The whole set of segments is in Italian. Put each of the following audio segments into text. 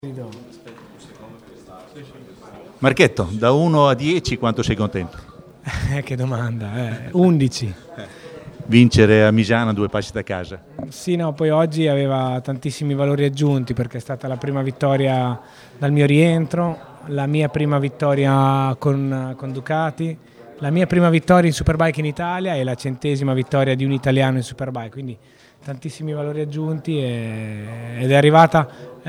Marchetto, da 1 a 10 quanto sei contento? Che domanda, 11. Vincere a Misano 2 passi da casa. Sì, no, poi oggi aveva tantissimi valori aggiunti perché è stata la prima vittoria dal mio rientro, la mia prima vittoria con Ducati, la mia prima vittoria in Superbike in Italia e la 100ª vittoria di un italiano in Superbike, quindi tantissimi valori aggiunti ed è arrivata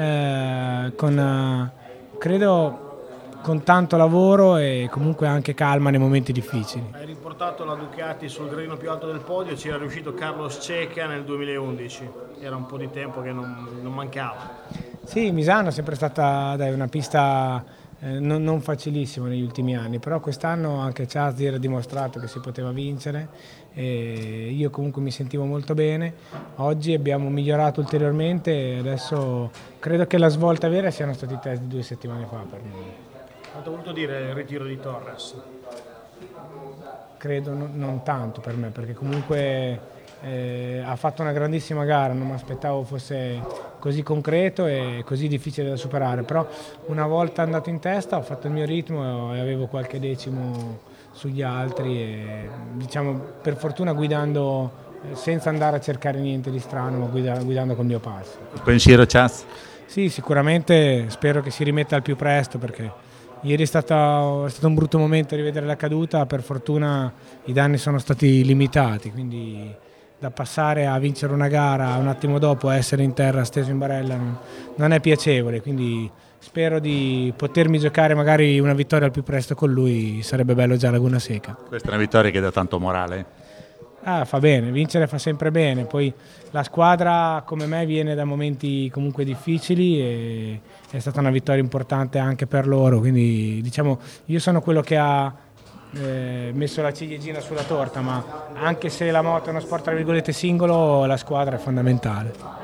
credo con tanto lavoro e comunque anche calma nei momenti difficili. Hai riportato la Ducati sul gradino più alto del podio, c'era riuscito Carlos Ceca nel 2011, era un po' di tempo che non mancava. Sì, Misano è sempre stata una pista non facilissima negli ultimi anni, però quest'anno anche Chazir ha dimostrato che si poteva vincere e io comunque mi sentivo molto bene. Oggi abbiamo migliorato ulteriormente e adesso credo che la svolta vera siano stati i test di 2 settimane fa per noi. Quanto ha voluto dire il ritiro di Torres? Credo non tanto per me, perché comunque ha fatto una grandissima gara, non mi aspettavo fosse così concreto e così difficile da superare, però una volta andato in testa ho fatto il mio ritmo e avevo qualche decimo sugli altri e diciamo per fortuna guidando senza andare a cercare niente di strano, ma guidando col mio passo. Pensiero Chaz? Sì, sicuramente spero che si rimetta al più presto perché ieri è stato un brutto momento rivedere la caduta, per fortuna i danni sono stati limitati, quindi da passare a vincere una gara un attimo dopo a essere in terra steso in barella non è piacevole, quindi spero di potermi giocare magari una vittoria al più presto con lui, sarebbe bello già a Laguna Seca. Questa è una vittoria che dà tanto morale. Fa bene, vincere fa sempre bene, poi la squadra come me viene da momenti comunque difficili e è stata una vittoria importante anche per loro, quindi diciamo io sono quello che ha messo la ciliegina sulla torta, ma anche se la moto è uno sport tra virgolette singolo, la squadra è fondamentale.